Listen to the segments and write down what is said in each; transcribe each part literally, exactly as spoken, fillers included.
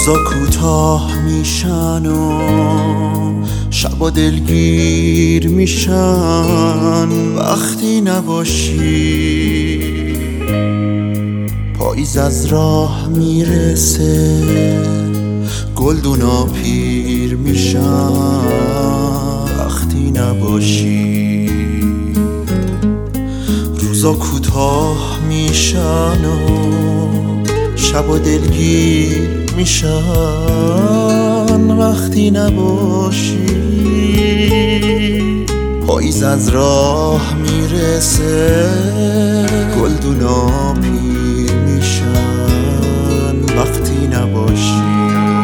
روزا کوتاه میشن و شبا دلگیر میشن وقتی نباشی. پاییز از راه میرسه گلدونا پیر میشن وقتی نباشی. روزا کوتاه میشن و شبا دلگیر میشن وقتی نباشی. پاییز از راه میرسه گلدونا پیر میشن وقتی نباشی.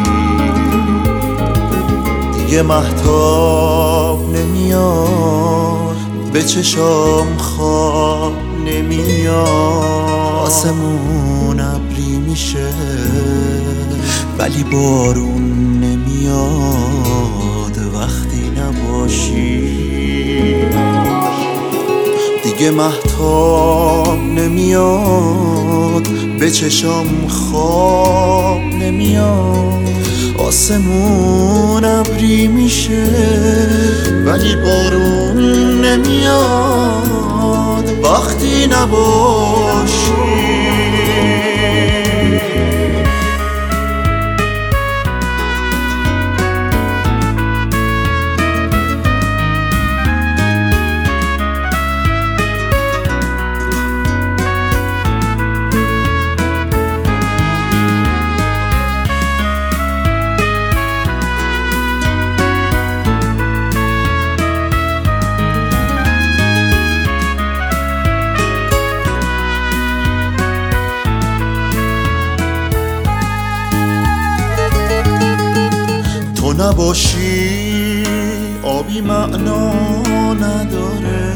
دیگه مهتاب نمیاد به چشام خواب نمیاد. آسمون ابری میشه ولی بارون نمیاد وقتی نباشی. دیگه مهتاب نمیاد به چشام خواب نمیاد. آسمون ابری میشه ولی بارون نمیاد وقتی نباشی. تو نباشی آبی معنا نداره.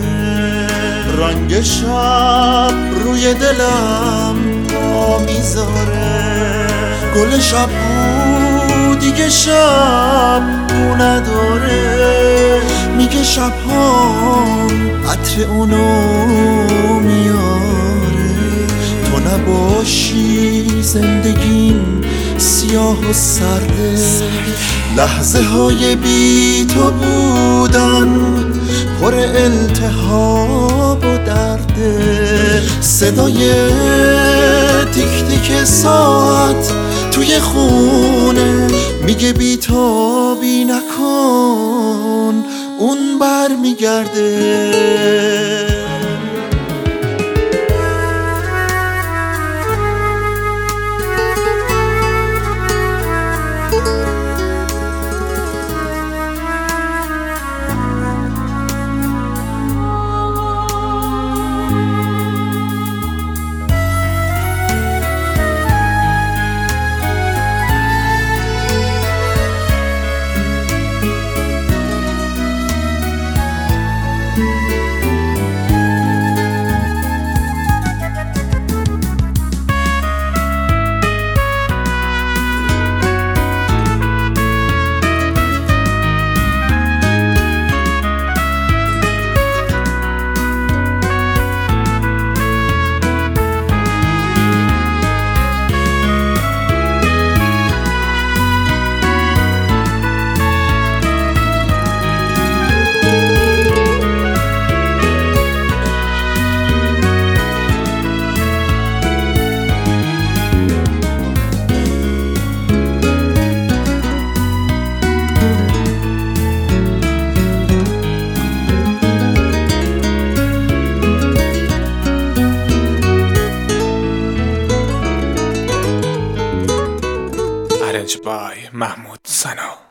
رنگ شب روی دلم پا میذاره. گل شب بو دیگه شب بو نداره. میگه شب ها عطر اونو میاره. تو نباشی زندگیم سیاه و سرده. لحظه های بی تو بودن پر التهاب و درده. صدای تیک تیک ساعت توی خونه میگه بی تابی نکن اون بر میگرده. By Mahmoud Sano.